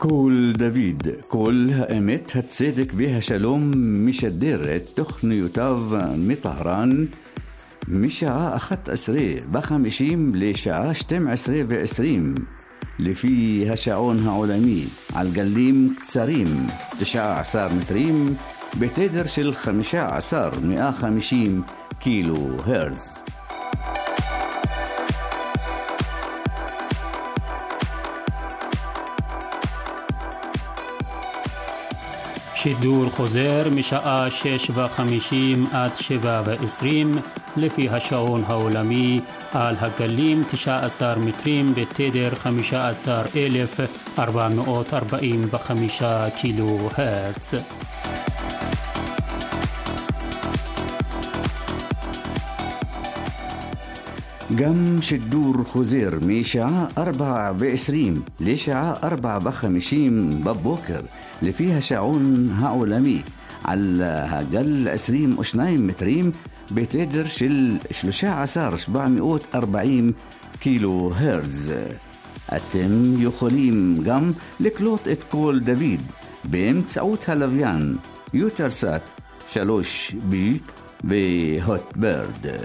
קול דוד, קול האמת, הצדק והשלום, משדר את תוכניותיו מטהרן משעה 11:50 לשעה 12:20 לפי השעון העולמי, על גלים קצרים 19 מטרים בתדר של 15,150 קילו הרץ. שידור חוזר משעה 6:50 עד 7:20 לפי השעון העולמי על הגלים 19 מטרים בתדר 15,445 קילו הרץ. גם שידור חוזר משעה 4:20 לשעה 4:50 בבוקר לפי השעון העולמי על הגל 22 מטרים בתדר של 13,740 קילו הרץ. אתם יכולים גם לקלוט את קול דוד באמצעות הלוויין יוטלסאט 3B והוטברד.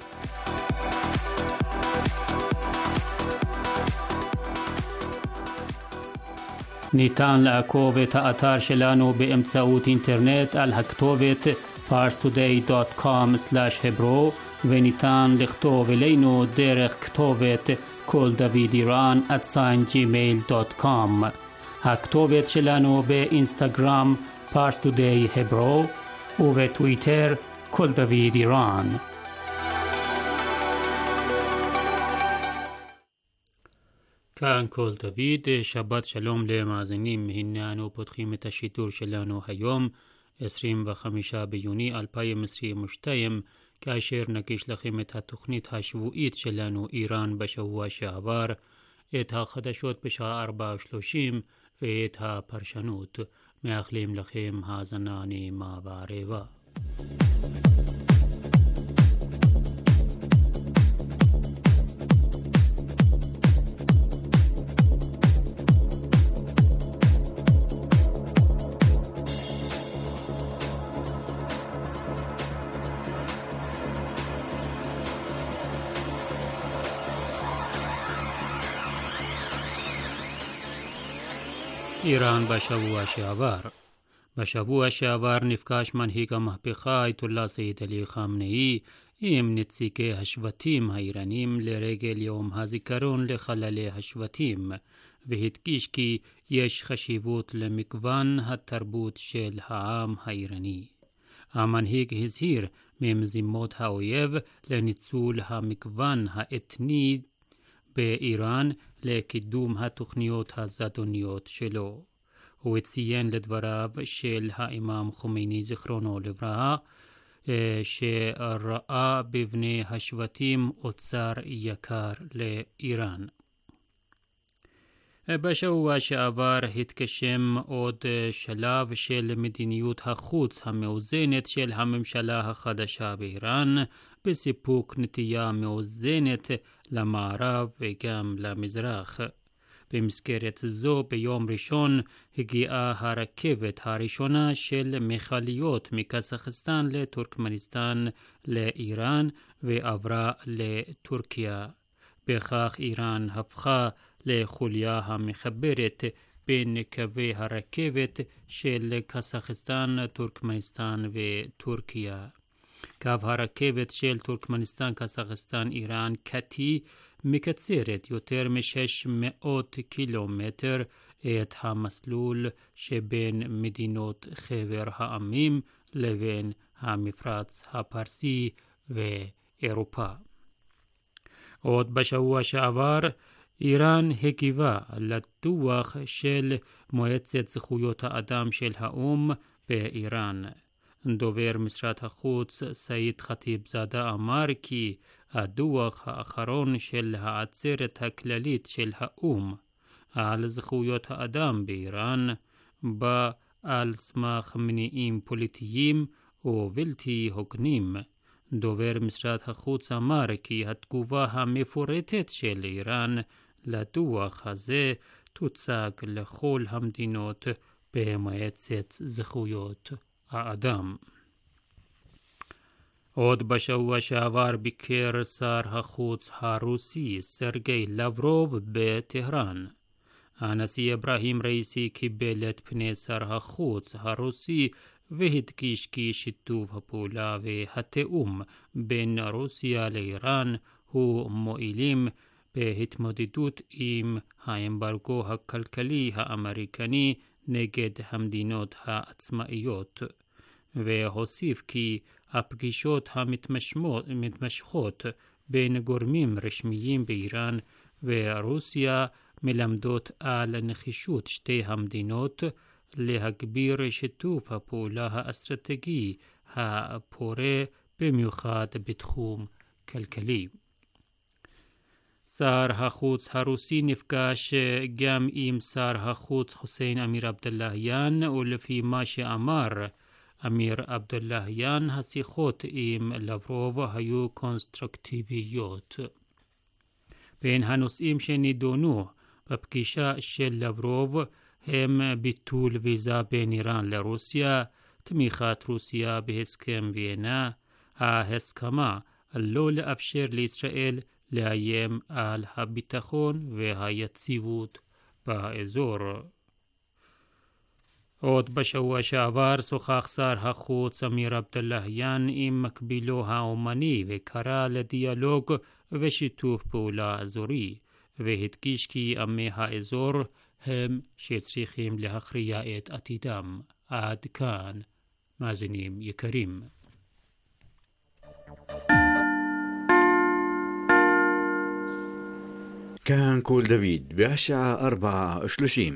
ניתן לעקוב את האתר שלנו באמצעות אינטרנט על הכתובת parstoday.com/hebro, וניתן לכתוב אלינו דרך כתובת קול דוד איראן @gmail.com. הכתובת שלנו באינסטגרם parstoday hebro ובטוויטר קול דוד איראן. כאן קול דוד, שבת שלום למאזינים. הנה אנו פותחים את השידור שלנו היום 25 ביוני 2022, כאשר נגיש לכם את התוכנית השבועית שלנו איראן בשבוע שעבר, את החדשות בשעה 4:30 ואת הפרשנות. מאחלים לכם האזנה נעימה וערבה. איראן בשבוע שעבר נפגש מנהיג המהפכה אייתוללה סייד עלי חמנאי עם נציגי השבטים האיראנים לרגל יום הזיכרון לחללי השבטים, והדגיש כי יש חשיבות למגוון התרבות של העם האיראני. המנהיג הזהיר ממזימות האויב לניצול המגוון האתני באיראן לקידום התוכניות הזדוניות שלו. הוא ציין לדבריו של האימאם חומייני זיכרונו לברכה שראה בבני השבטים אוצר יקר לאיראן. בשבוע שעבר התגשם עוד שלב של מדיניות החוץ המאוזנת של הממשלה החדשה באיראן, בסיפוק נטייה מאוזנת למערב וגם למזרח. במסגרת זו ביום ראשון הגיעה הרכבת הראשונה של מכליות מקזחסטן לטורקמניסטן לאיראן ועברה לטורקיה. בכך איראן הפכה לחוליה המחברת בין קווי הרכבת של קזחסטן, טורקמניסטן וטורקיה. קו הרכבת של טורקמניסטן, קזחסטן, איראן, קטי, מקצרת יותר מ-600 קילומטר את המסלול שבין מדינות חבר העמים לבין המפרץ הפרסי ואירופה. עוד בשבוע שעבר איראן הגיבה לדוח של מועצת זכויות האדם של האו"ם באיראן. דובר משרד החוץ סעיד חטיב זאדה אמר כי הדוח האחרון של העצרת הכללית של האו"ם על זכויות האדם באיראן בא על סמך מניעים פוליטיים ובלתי הוגנים. דובר משרד החוץ אמר כי התגובה המפורטת של איראן לדוח הזה תוצג לכל המדינות במועצת זכויות האדם. עוד בשבוע שעבר ביקר שר החוץ הרוסי סרגי לברוב בטהרן. הנשיא אברהים ראיסי קיבל את פני שר החוץ הרוסי והדגיש כי שיתוף הפעולה והתיאום בין רוסיה לאיראן הוא מועילים בהתמודדות עם האמברגו הכלכלי האמריקני נגד המדינות העצמאיות, והוסיף כי הפגישות המתמשכות בין גורמים רשמיים באיראן ורוסיה מלמדות על נחישות שתי המדינות להגביר שיתוף הפעולה האסטרטגי הפורה במיוחד בתחום כלכלי. שר החוץ הרוסי נפגש גם עם שר החוץ חוסיין אמיר עבדולאהיאן, ולפי מה שאמר אמיר עבדולאהיאן, השיחות עם לברוב היו קונסטרוקטיביות. בין הנושאים שנידונו בפגישה של לברוב הם ביטול ויזה בין איראן לרוסיה, תמיכת רוסיה בהסכם ויאנה, ההסכמה לא לאפשר לישראל לאיים על הביטחון והיציבות באזור. עוד בשבוע שעבר שוחח שר החוץ אמיר עבדולאהיאן עם מקבילו האומני וקרא לדיאלוג ושיתוף פעולה אזורי, והדגיש כי עמי האזור הם שצריכים להכריע את עתידם. עד כאן, מאזינים יקרים. כאן קול דוד בשעה 4:30.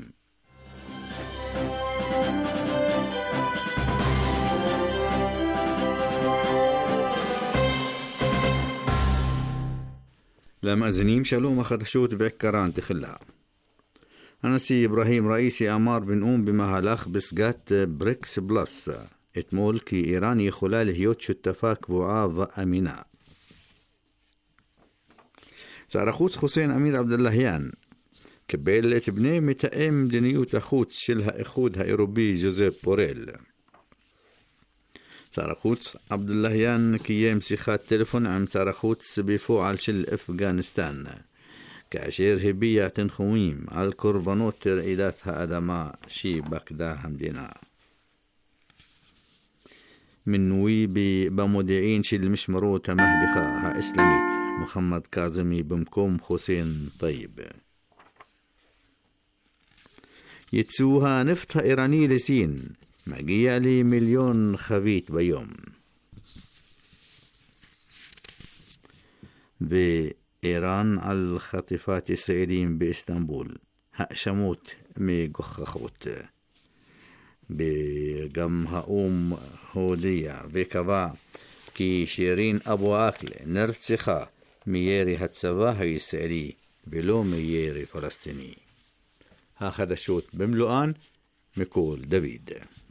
למאזינים שלום, החדשות בעיקרן תחילה. הנשיא אברהים ראיסי אמר בנאום במהלך פסגת בריקס פלוס אתמול כי איראן יכולה להיות שותפה קבועה ואמינה. שר החוץ חוסיין אמיר עבדולאהיאן קיבל את בני מתאם מדיניות החוץ של האיחוד האירופי ז'וזפ בורל. שר החוץ עבדולאהיאן קיים שיחת טלפון עם שר החוץ בפועל של אפגניסטן, כאשר הביע תנחומים על קורבנות רעידת האדמה שפקדה המדינה. מינוי במודיעין של משמרות המהפכה האסלאמית מוחמד קאזמי במקום חוסיין טייב. ייצוא הנפט האיראני לסין מגיע ל1,000,000 חבית ביום. ואיראן על חטיפת ישראלים באיסטנבול, האשמות מגוחכות. וגם האום הודיע וקבע כי שירין אבו עאקלה נרצחה מירי הצבא הישראלי ולא מירי פלסטיני. החדשות במלואן מקול דוד.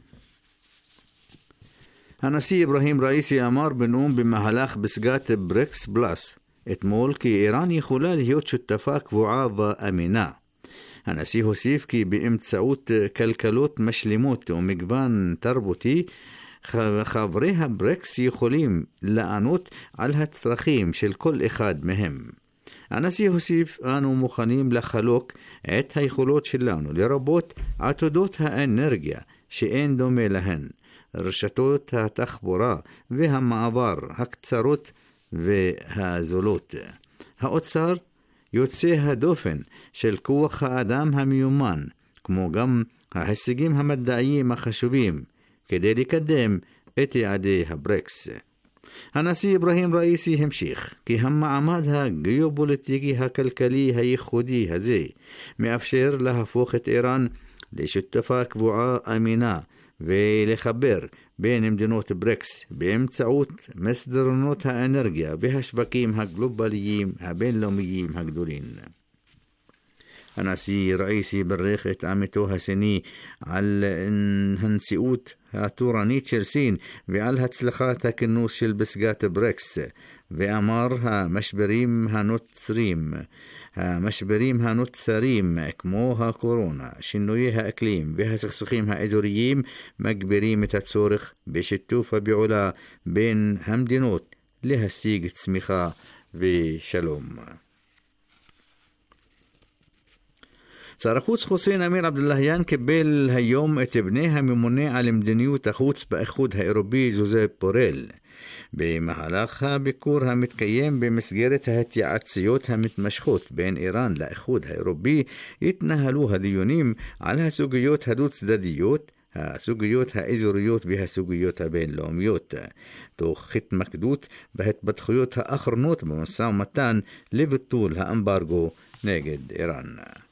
הנשיא אברהים ראיסי אמר בנאום במהלך פסגת בריקס פלוס אתמול כי איראן יכולה להיות שותפה קבועה ואמינה. הנשיא הוסיף כי באמצעות כלכלות משלימות ומגוון תרבותי חברי הבריקס יכולים לענות על הצרכים של כל אחד מהם. הנשיא הוסיף, אנו מוכנים לחלוק את היכולות שלנו לרבות עתודות האנרגיה שאין דומה להן, רשתות התחבורה והמעבר הקצרות והזולות, האוצר יוצא הדופן של כוח האדם המיומן, כמו גם ההישגים המדעיים החשובים כדי לקדם את יעדי הבריקס. הנשיא אברהים ראיסי המשיך כי המעמד הגיאופוליטיקי הכלכלי הייחודי הזה מאפשר להפוך את איראן לשותפה קבועה אמינה ולחבר בין מדינות בריקס באמצעות מסדרונות האנרגיה והשווקים הגלובליים הבינלאומיים הגדולים. הנשיא רئיסי ברך את עמיתו השני על הנשיאות התורנית של סין ועל הצלחת הכינוס של פסגת בריקס, ואמר המשברים הנוצרים כמו הקורונה, שינויי האקלים והסכסוכים האזוריים מגבירים את הצורך בשיתוף הפעולה בין המדינות להשיג צמיחה ושלום. שר החוץ חוסיין אמיר עבדולאהיאן קיבל היום את בני הממונה על מדיניות החוץ באיחוד האירופי ז'וזפ בורל. במהלך הביקור המתקיים במסגרת ההתייעצויות המתמשכות בין איראן לאיחוד האירופי התנהלו הדיונים על הסוגיות הדו-צדדיות, הסוגיות האזוריות והסוגיות הבינלאומיות, תוך התמקדות בהתפתחויות האחרונות במשא ומתן לביטול האמברגו נגד איראן.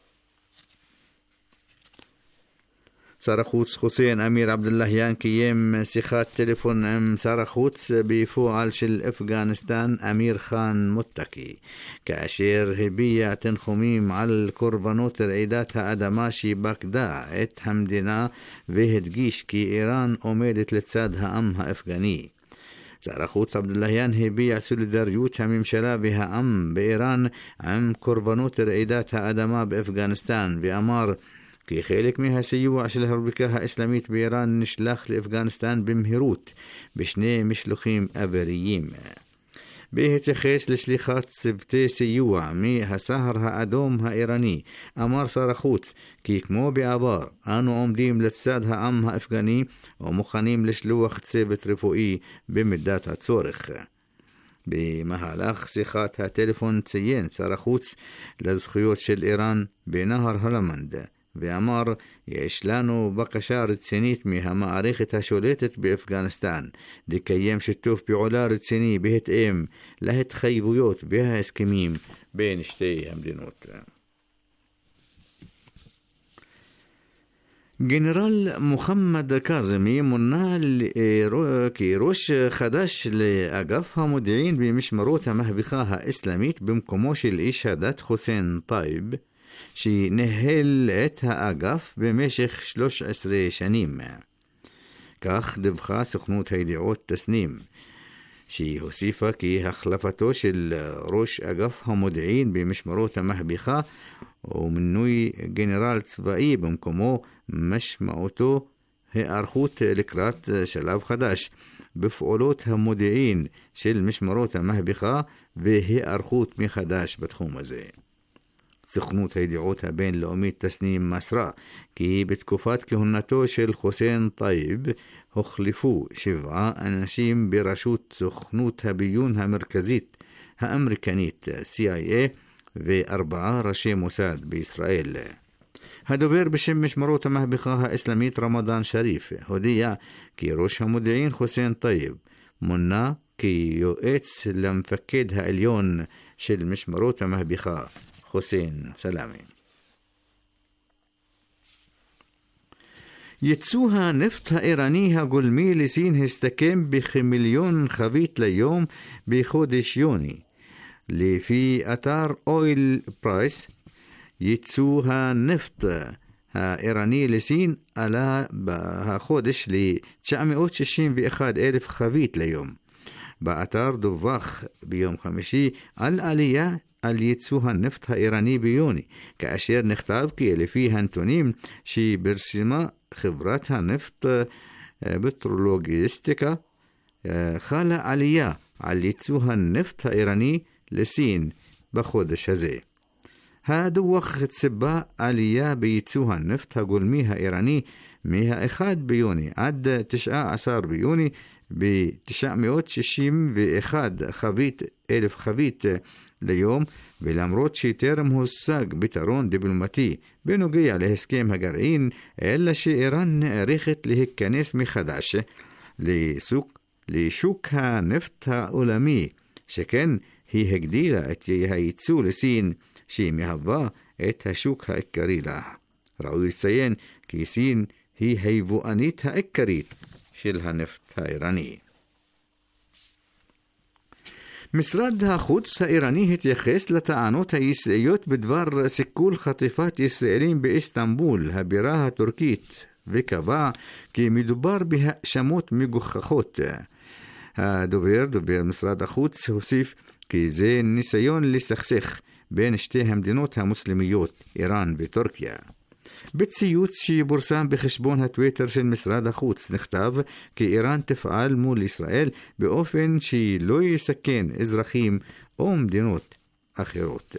שר החוץ חוסיין אמיר עבדולאהיאן קיים שיחת טלפון עם שר החוץ בפועל של אפגניסטן אמיר חאן מוטקי, כאשר הביע תנחומים על קורבנות רעידת האדמה שפקדה את המדינה והדגיש כי איראן עומדת לצד העם האפגני. שר החוץ עבדולאהיאן הביע סולידריות הממשלה והעם באיראן עם קורבנות רעידת האדמה באפגניסטן, ואמר כי חלק מהסיוע של הרפובליקה האסלאמית באיראן נשלח לאפגניסטן במהירות בשני משלוחים אוויריים. בהתייחס לשליחת צוותי סיוע מהסהר האדום האיראני, אמר שר החוץ כי כמו בעבר אנו עומדים לצד העם האפגני ומוכנים לשלוח צוות רפואי במידת הצורך. במהלך שיחת הטלפון ציין שר החוץ לזכויות של איראן בנהר הלמנד, ואמר יש לנו בקשה רצינית מהמערכת השולטת באפגניסטן לקיים שיתוף פעולה רציני בהתאם להתחייבויות וההסכמים בין שתי המדינות. גנרל מוחמד קאזמי מונה כראש חדש לאגף המודיעין במשמרות המהפכה האסלאמית במקומו של איש הדת חוסיין טייב, שניהל את האגף במשך 13 שנים. כך דווחה סוכנות הידיעות תסנים, שהוסיפה כי החלפתו של ראש אגף המודיעין במשמרות המהפכה ומינוי גנרל צבאי במקומו משמעותו הערכות לקראת שלב חדש בפעולות המודיעין של משמרות המהפכה והערכות מחדש בתחום הזה. סוכנות הידיעות הבינלאומית תסנים מסרה כי בתקופת כהונתו של חוסיין טייב הוחלפו 7 אנשים בראשות סוכנות הביון המרכזית האמריקנית CIA ו4 ראשי מוסד בישראל. הדובר בשם משמרות המהפכה האסלאמית רמדאן שריף הודיע כי ראש המודיעין חוסיין טייב מונה כיועץ למפקד העליון של משמרות המהפכה חוסיין סלאמי. ייצוא הנפט האיראני הגולמי לסין הסתכם בכמיליון חבית ליום בחודש יוני. לפי אתר אויל פרייס, ייצוא הנפט האיראני לסין עלה בחודש ל-961,000 חבית ליום. באתר דווח ביום חמישי על עלייה על ייצוא הנפט האיראני ביוני, כאשר נכתב כי לפי הנתונים שפרסמה חברת הנפט פטרולוגיסטיקה, חלה עלייה על ייצוא הנפט האיראני לסין בחודש הזה. הדוח ציפה עלייה בייצוא הנפט הגולמי האיראני מה-1 ביוני עד 19 ביוני ב-961,000 חבית ליום, ולמרות שטרם הושג פתרון דיפלומטי בנוגע להסכם הגרעין, אלא שאיראן נערכת להיכנס מחדש לשוק הנפט העולמי, שכן היא הגדילה את הייצוא לסין, שהיא מהווה את השוק העיקרי לה. ראוי לציין כי סין היא היבואנית העיקרית של הנפט האיראני. משרד החוץ האיראני התייחס לטענות הישראליות בדבר סיכול חטיפת ישראלים באיסטנבול, הבירה הטורקית, וקבע כי מדובר בהאשמות מגוחכות. דובר משרד החוץ הוסיף כי זה ניסיון לסכסך בין שתי המדינות המוסלמיות, איראן וטורקיה. בציוץ שפורסם בחשבון הטוויטר של משרד החוץ נכתב כי איראן תפעל מול ישראל באופן שלא יסכן אזרחים או מדינות אחרות.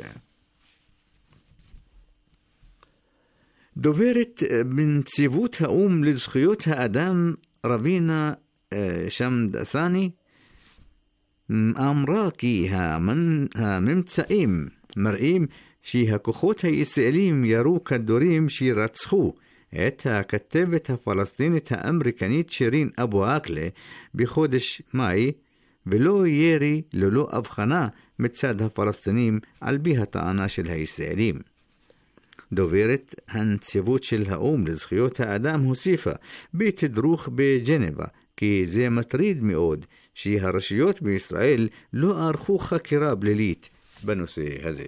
דוברת בנציבות האו"ם לזכויות האדם רבינה שמדסני אמרה כי הממצאים מראים שהכוחות הישראלים ירו כדורים שרצחו את הכתבת הפלסטינית האמריקנית שירין אבו עקלה בחודש מאי, ולא ירי ללא הבחנה מצד הפלסטינים על פי הטענה של הישראלים. דוברת הנציבות של האו"ם לזכויות האדם הוסיפה בתדרוך בג'נבה כי זה מטריד מאוד שהרשויות בישראל לא ערכו חקירה פלילית בנושא הזה.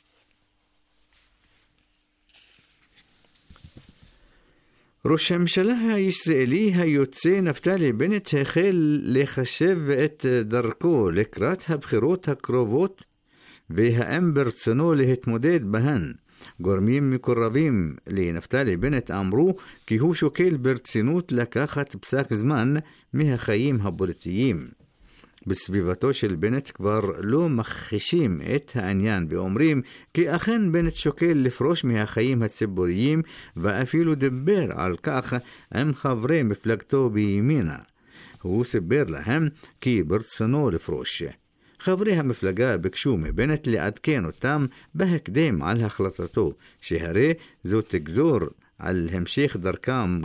ראש הממשלה הישראלי היוצא נפתלי בנט החל לחשב את דרכו לקראת הבחירות הקרובות והאם ברצונו להתמודד בהן. גורמים מקורבים לנפתלי בנט אמרו כי הוא שוקל ברצינות לקחת פסק זמן מהחיים הפוליטיים. בסביבתו של בנט כבר לא מכחישים את העניין ואומרים כי אכן בנט שוקל לפרוש מהחיים הציבוריים ואפילו דיבר על כך עם חברי מפלגתו בימינה. הוא סיבר להם כי ברצונו לפרוש. חברי המפלגה ביקשו מבנט לעדכן אותם בהקדם על החלטתו, שהרי זו תגזור על המשך דרכם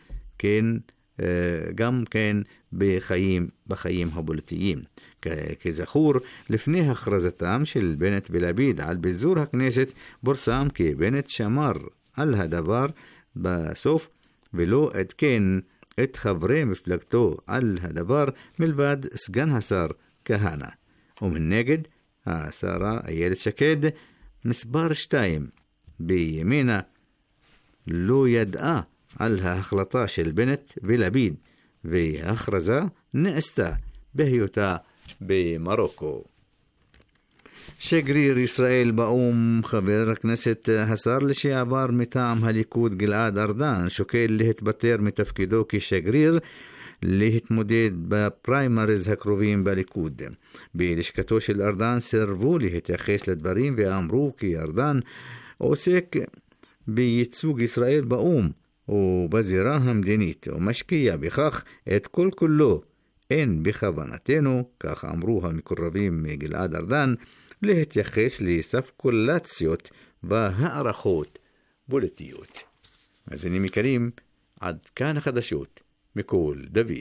גם כן בחיים הפוליטיים. כזכור, לפני הכרזתם של בנט ולפיד על ביזור הכנסת, פורסם כי בנט שמר על הדבר בסוף ולא עדכן את חברי מפלגתו על הדבר מלבד סגן השר כהנא. ומנגד, השרה איילת שקד, מספר 2 בימינה, לא ידעה על ההחלטה של בנט ולפיד, וההכרזה נעשתה בהיותה במרוקו. שגריר ישראל באו"ם, חבר הכנסת השר לשעבר מטעם הליכוד גלעד ארדן, שוקל להתפטר מתפקידו כשגריר להתמודד בפריימריז הקרובים בליכוד. בלשכתו של ארדן סרבו להתייחס לדברים ואמרו כי ארדן עוסק בייצוג ישראל באו"ם ובזירה המדינית ומשקיע בכך את כל כולו. אין בכוונתנו, כך אמרו המקורבים מגלעד ארדן, להתייחס לספקולציות והערכות פוליטיות. מאזינים יקרים, עד כאן החדשות מקול דוד.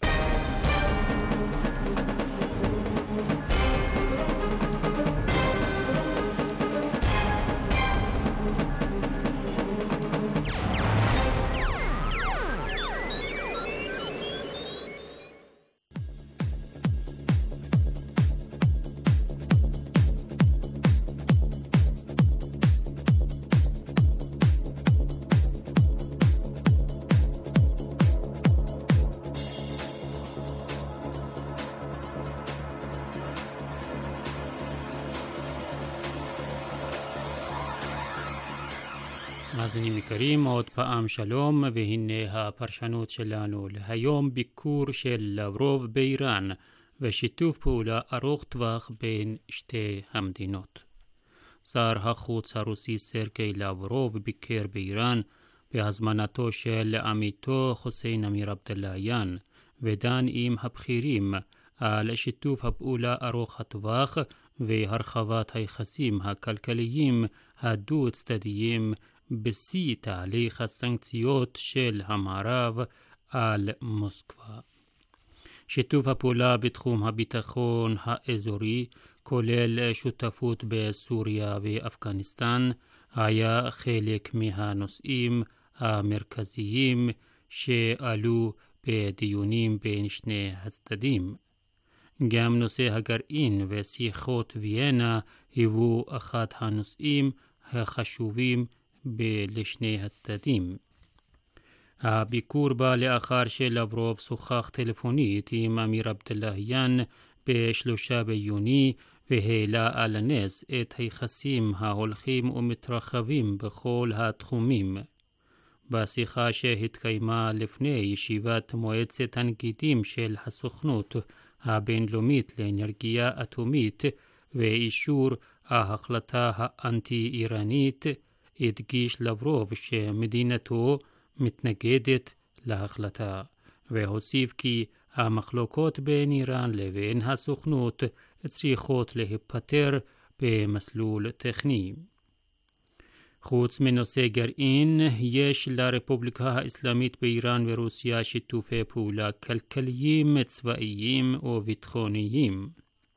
מאזינים יקרים, עוד פעם שלום, והנה הפרשנות שלנו להיום: ביקור של לברוב באיראן ושיתוף פעולה ארוך טווח בין שתי המדינות. שר החוץ הרוסי סרגי לברוב ביקר באיראן בהזמנתו של עמיתו חוסיין אמיר עבדלאיין ודן עם הבכירים על שיתוף הפעולה ארוך הטווח והרחבת היחסים הכלכליים הדו-צדדיים בשיא תהליך הסנקציות של המערב על מוסקבה. שיתוף הפעולה בתחום הביטחון האזורי, כולל שותפות בסוריה ואפגניסטן, היה חלק מהנושאים המרכזיים שעלו בדיונים בין שני הצדדים. גם נושא הגרעין ושיחות ויינה היוו אחד הנושאים החשובים לשני הצדדים. הביקור בא לאחר שלברוב שוחח טלפונית עם אמיר עבדלהיאן ב3 ביוני והעלה על הנס את היחסים ההולכים ומתרחבים בכל התחומים. בשיחה שהתקיימה לפני ישיבת מועצת הנגידים של הסוכנות הבינלאומית לאנרגיה אטומית ואישור ההחלטה האנטי-איראנית, הדגיש לברוב שמדינתו מתנגדת להחלטה, והוסיף כי המחלוקות בין איראן לבין הסוכנות צריכות להיפתר במסלול טכני. חוץ מנושא גרעין, יש לרפובליקה האסלאמית באיראן ורוסיה שיתופי פעולה כלכליים, צבאיים וביטחוניים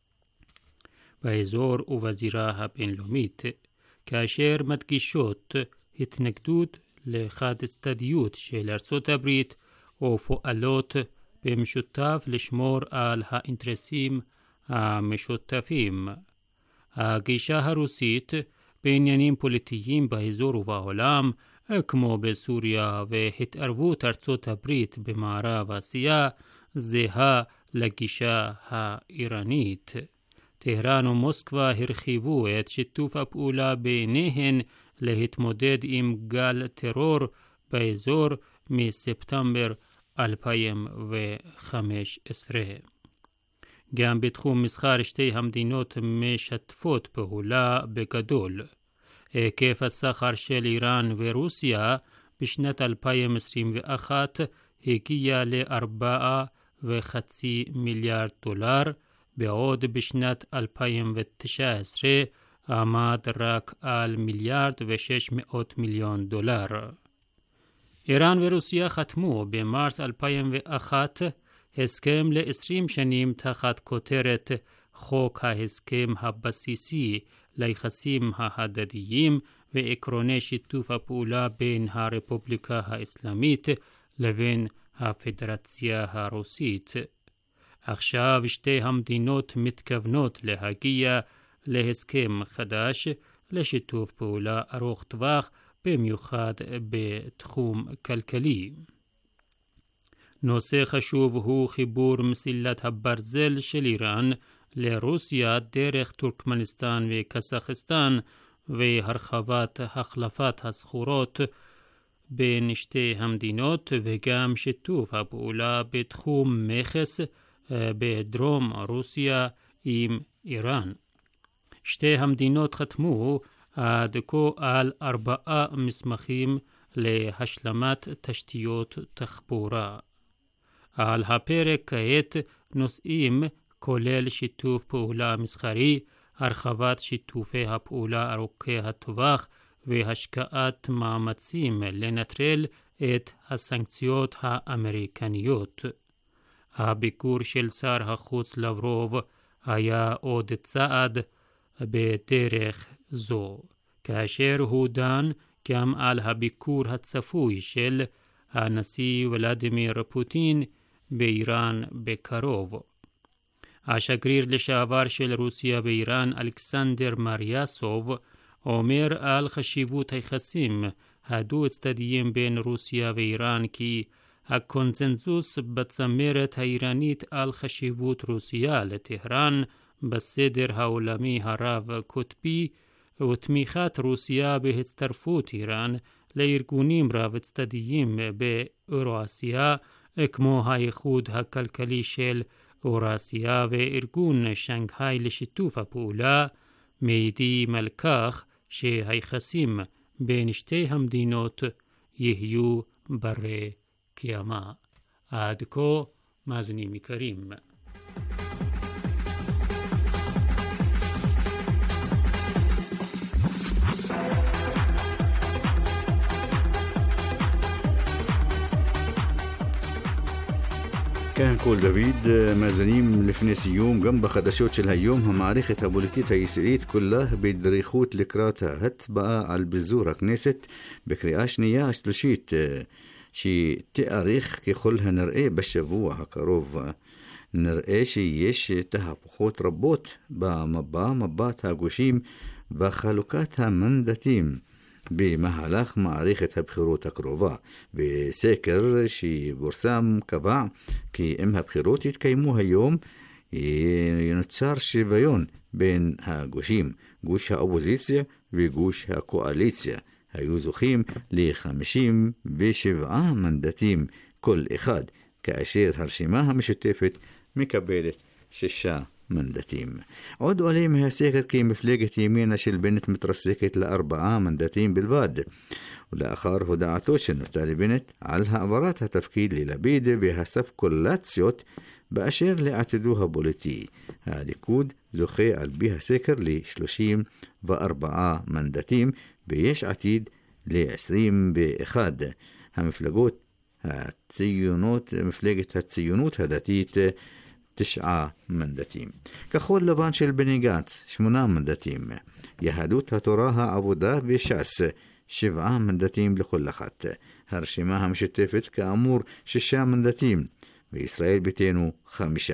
באזור ובזירה הבינלאומית, כאשר מדגישות התנגדות לחד צדדיות של ארצות הברית ופועלות במשותף לשמור על האינטרסים המשותפים. הגישה הרוסית בעניינים פוליטיים באזור ובעולם, כמו בסוריה והתערבות ארצות הברית במערב אסיה, זהה לגישה האיראנית. טהרן ומוסקבה הרחיבו את שיתוף הפעולה ביניהן להתמודד עם גל טרור באזור מספטמבר 2015. גם בתחום מסחר שתי המדינות משתפות פעולה בגדול. היקף הסחר של איראן ורוסיה בשנת 2021 הגיע ל$4.5 מיליארד, בעוד בשנת 2019 עמד רק על $1.6 מיליארד. איראן ורוסיה חתמו במרס 2001 הסכם ל-20 שנים תחת כותרת חוק ההסכם הבסיסי ליחסים ההדדיים ועקרוני שיתוף הפעולה בין הרפובליקה האסלאמית לבין הפדרציה הרוסית. עכשיו שתי המדינות מתכוונות להגיע להסכם חדש לשיתוף פעולה ארוך טווח, במיוחד בתחום כלכלי. נושא חשוב הוא חיבור מסילת הברזל של איראן לרוסיה דרך טורקמניסטן וקזחסטן והרחבת החלפת הסחורות בין שתי המדינות, וגם שיתוף הפעולה בתחום מכס בדרום רוסיה עם איראן. שתי המדינות חתמו עד כה על 4 מסמכים להשלמת תשתיות תחבורה. על הפרק כעת נושאים כולל שיתוף פעולה מסחרי, הרחבת שיתופי הפעולה ארוכי הטווח והשקעת מאמצים לנטרל את הסנקציות האמריקניות. הביקור של שר החוץ לברוב היה עוד צעד בדרך זו, כאשר הוא דן גם על הביקור הצפוי של הנשיא ולדימיר פוטין באיראן בקרוב. השגריר לשעבר של רוסיה באיראן אלכסנדר מריאסוב אומר על חשיבות היחסים הדו-צדדיים בין רוסיה ואיראן כי הקונצנזוס בצמרת האיראנית על חשיבות רוסיה לטהרן בסדר העולמי הרב-קוטבי ותמיכת רוסיה בהצטרפות איראן לארגונים רב-צדדיים באירואסיה כמו האיחוד הכלכלי של אורסיה וארגון שנגחאי לשיתוף הפעולה, מעידים על כך שהיחסים בין שתי המדינות יהיו ברי קיימא. עד כה, מאזינים יקרים. כאן קול דוד, מאזינים לפני סיום. גם בחדשות של היום, המערכת הפוליטית הישראלית כולה בדריכות לקראת ההצבעה על ביזור הכנסת בקריאה שנייה השלישית שתאריך ככל הנראה בשבוע הקרוב. נראה שיש תהפוכות רבות במפת הגושים וחלוקת המנדטים במהלך מערכת הבחירות הקרובה, וסקר שפורסם קבע כי אם הבחירות יתקיימו היום ינוצר שוויון בין הגושים, גוש האופוזיציה וגוש הקואליציה היו זוכים ל-57 מנדטים כל אחד, כאשר הרשימה המשותפת מקבלת 6 מנדטים. עוד עולה מהסקר כי מפלגת ימינה של בנט מתרסקת ל4 מנדטים בלבד, ולאחר הודעתו של נפתלי בנט על העברת התפקיד ללפיד והספקולציות באשר לעתידו הפוליטי, הליכוד זוכה על פי הסקר ל-34 מנדטים ויש עתיד ל-21. המפלגות הציונות, מפלגת הציונות הדתית 9 מנדטים. כחול לבן של בני גנץ 8 מנדטים. יהדות התורה, העבודה וש"ס 7 מנדטים לכל אחת. הרשימה המשותפת כאמור 6 מנדטים וישראל ביתנו 5.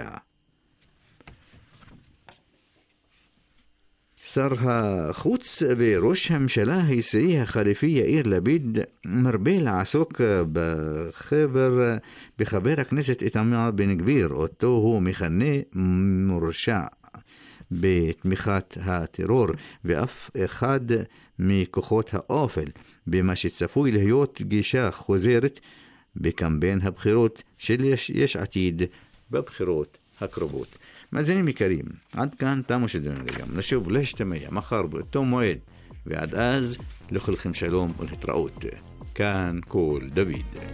שר החוץ וראש הממשלה הישראלי החליפי יאיר לפיד מרבה לעסוק בחבר הכנסת איתמר בן גביר, אותו הוא מכנה מורשע בתמיכת הטרור ואף אחד מכוחות האופל, במה שצפוי להיות גישה חוזרת בקמפיין הבחירות של יש עתיד בבחירות הקרובות. מאזינים יקרים, עד כאן תמו שידורנו להיום. נשוב להשתמע מחר באותו מועד, ועד אז לכולכם שלום ולהתראות. כאן קול דוד.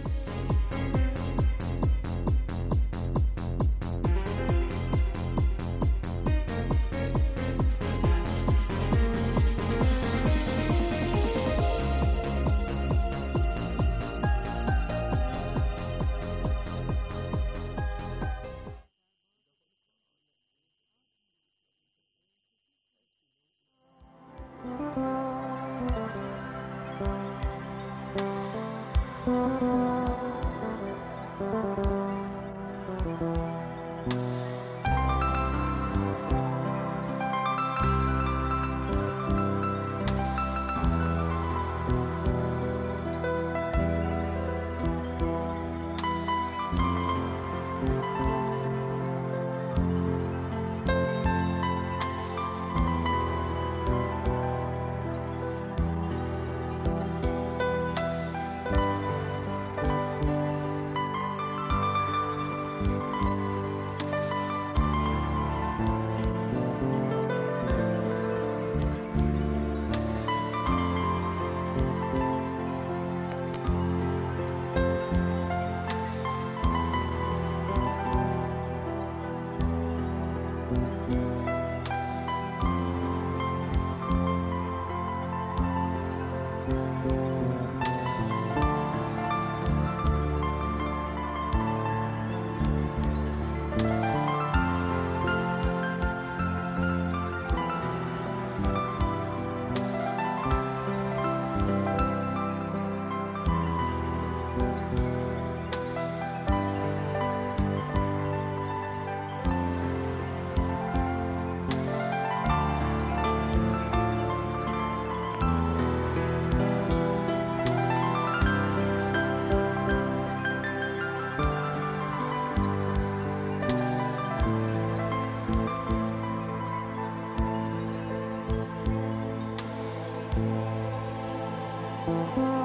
Thank you.